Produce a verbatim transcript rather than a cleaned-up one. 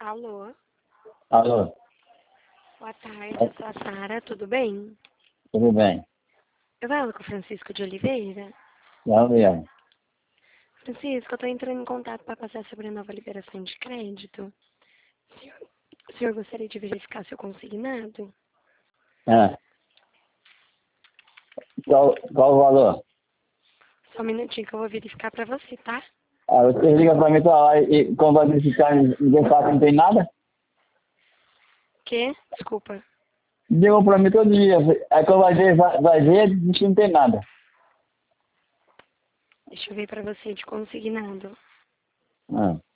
Alô? Alô, Boa tarde, eu sou a Sara, tudo bem? tudo bem? Eu falo com o Francisco de Oliveira. Não, Leão. Francisco, eu estou entrando em contato para passar sobre a nova liberação de crédito. O senhor, o senhor gostaria de verificar seu consignado? Ah, qual, qual o valor? Só um minutinho que eu vou verificar para você, tá? Ah, você liga pra mim toda hora e como vai verificar, ninguém fala que não tem nada? Que? Desculpa. Ligam pra mim todo dia. Aí quando vai ver, vai, vai ver, diz que não tem nada. Deixa eu ver para você de consignado. Ah.